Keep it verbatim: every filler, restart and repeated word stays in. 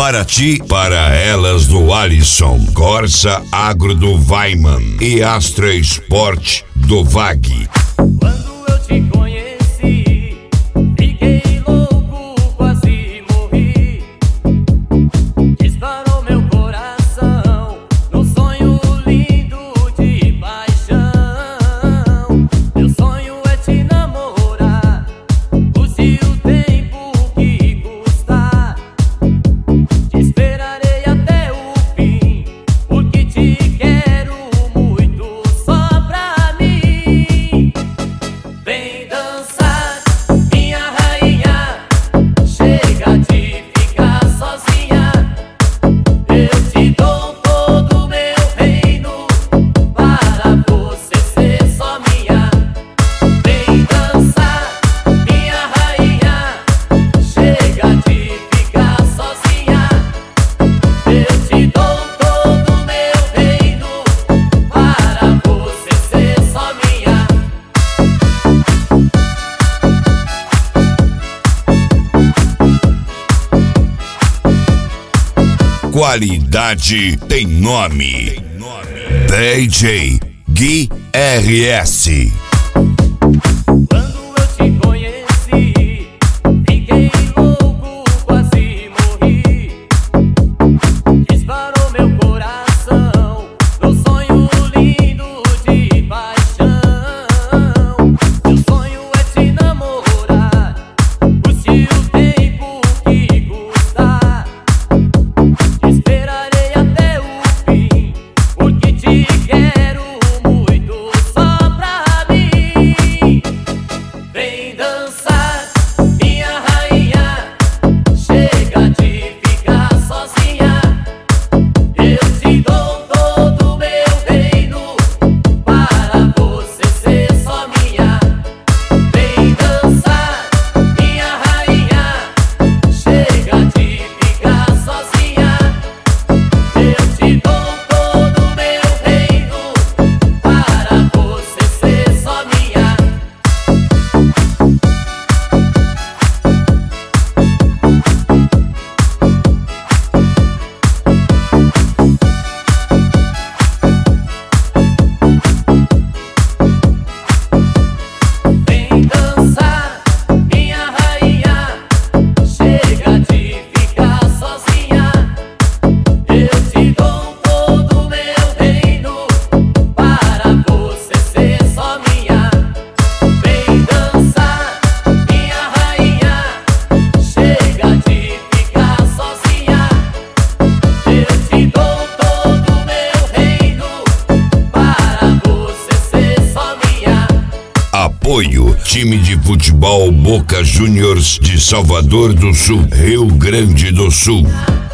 Para ti, para elas do Alisson, Corsa Agro do Weiman e Astra Sport do Vag. Quando eu te conheci, fiquei louco, quase morri. Disparou meu coração num sonho lindo de paixão. Meu sonho é te namorar, use o tempo que custar. Te esperarei até o fim, porque te quero muito só pra mim. Vem dançar, minha rainha, chega de ficar sozinha. Eu te dou todo o meu reino, para você ser só minha. Vem dançar, minha rainha, chega de ficar sozinha. Eu te dou todo o meu reino, para você ser só minha. Qualidade tem nome. D J Gui R S. Quando eu te conheci, fiquei louco, quase morri. Disparou meu coração num sonho lindo de paixão. Meu sonho é te namorar, custe o tempo que custar. Te esperarei até o fim, porque te quero muito só pra mim. Vem dançar, minha rainha, chega de ficar sozinha. Eu te dou todo o meu reino, para você ser só minha. Vem dançar, minha rainha, chega de ficar sozinha. Eu te dou todo o meu reino, para você ser só minha. Vem dançar, minha rainha, chega de ficar sozinha. Eu te dou todo o meu reino, para você ser só minha. Vem dançar, minha rainha, chega de ficar sozinha. Eu te dou todo o meu reino, para você ser só minha. Apoio time de futebol Boca Juniors de Salvador do Sul, Rio Grande do Sul.